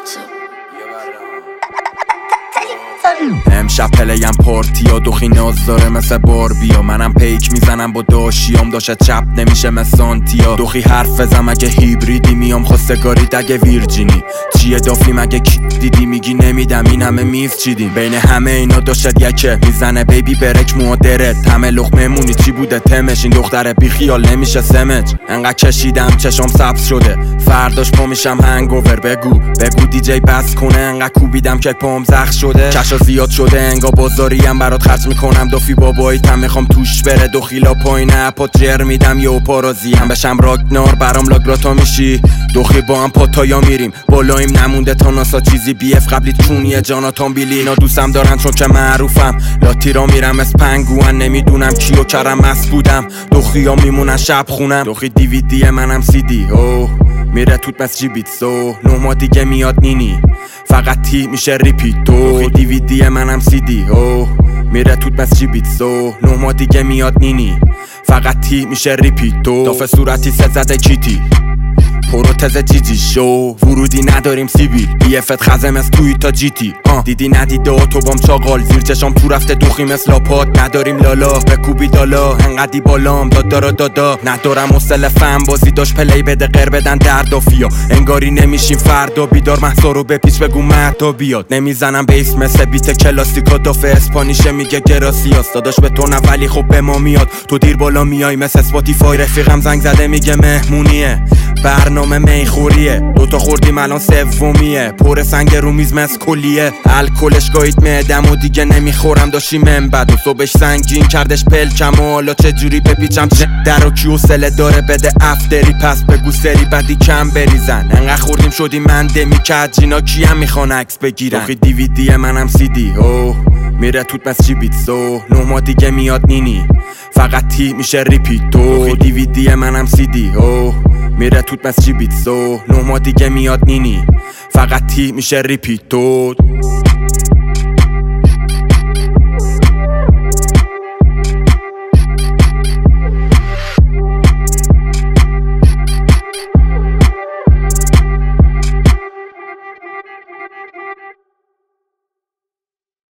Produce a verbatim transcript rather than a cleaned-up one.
امشب پلیم پارتیا دوخی ناز داره مثل باربیا. منم پیک میزنم با داشیام داشت چپ نمیشه مثل سانتیا. دوخی حرف بزم اگه هیبریدی میام خواستگاری اگه ویرجینی. چیه دافی مگه کی دیدی میگی نمیدم این همه میز چیدیم. بین همه اینا داشت یکه میزنه بیبی برک مادرت. همه لقمه مونی چی بوده تمش این دختره بی خیال نمیشه سمج. انقدر کشیدم چشام سبز شده فرداش پا میشم هنگوور. بگو بگو دیجی بس کنه انقدر کوبیدم که پام زخم شده. کشا زیاد شده انگا بازاریم برات خرج میکنم. دافی باباییتم میخوام توش بره دو خیلا پایین اپات جر میدم یه پارازی هم بشم راگنار برام لاگراتا میشی. دوخی با هم پاتایا میریم بالایم نمونده تا ناسا چیزی بی اف قبلی چونیه جاناتان بیلی. اینا دوستم دارن چون که معروفم لاتی را میرم از پنگوان. نمیدونم کیو کرم مست بودم دوخیا میمونن شب خونم. دوخی دیویدی منم سی دی اوه میره توت مس جی بیتسو. نه ما دیگه میاد نینی فقط تی میشه ریپیتو. دیویدی منم سی دی اوه میره توت مس جی بیتسو. نه ما دیگه میاد نینی فقط تی میشه ریپیتو. دافه صورتی سه زده کیتی پروتز جی جی شو. ورودی نداریم سیبیل بی افت خزم از توی تا جی تی آه. دیدی ندیده اتوبام چاقال زیر چشام تو رفته دوخی مثل لاپات. نداریم لالا بکوبی دالا انقدی بالام دادا دادا. ندارم اصل فن بازی داشت پلی بده غیر بدن دردافیا. انگاری نمیشیم فردا بیدار محصا رو به پیش بگو مردا بیاد. نمیزنم بیس مثل بیت کلاسیکا دافه اسپانیشه میگه گراسیاس. داداش به تو نه ولی خب به ما میاد. تو دیر بالا میای مثل اسپاتیفای. رفیقم زنگ زده میگه مهمونیه برنامه میخوریه. دوتا خوردیم الان سومیه پر سنگ رو میز مس کلیه. الکلش گاهید معدم و دیگه نمیخورم داشتی من بد و صبحش سنگین کردش پلکم و حالا چجوری بپیچم چه در و کیو سله داره بده افتری. پس بگو سری بدی کم بریزن انقدر خوردیم شدیم من دمی کد جینا کیم میخوان عکس بگیرن. دوخی دیویدی منم سی دی اوه میره توت مس جی بیتسو. نه ما دیگه میاد نینی فقط تی میشه ریپیتو. دیویدی منم سی دی اوه میره توت مس جی بیتسو. نه ما دیگه میاد نینی فقط تی میشه ریپیتو.